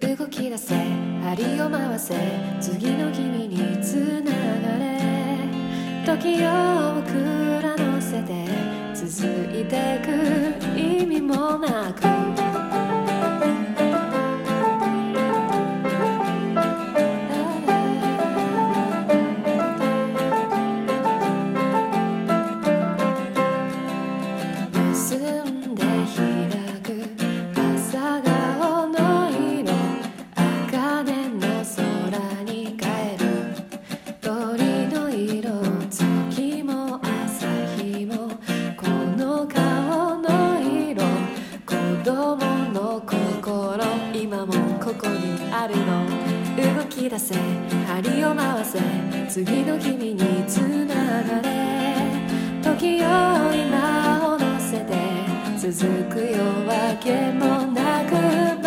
動き出せ針を回せ次の君につながれ時をくら乗せて続いてく意味もなく結んで開く朝顔の色茜の空に変える鳥の色月も朝日もこの顔の色子供の心今もここにあるの動き出せ針を回せ次の君につながれ時を今を乗せて続く夜明けもなく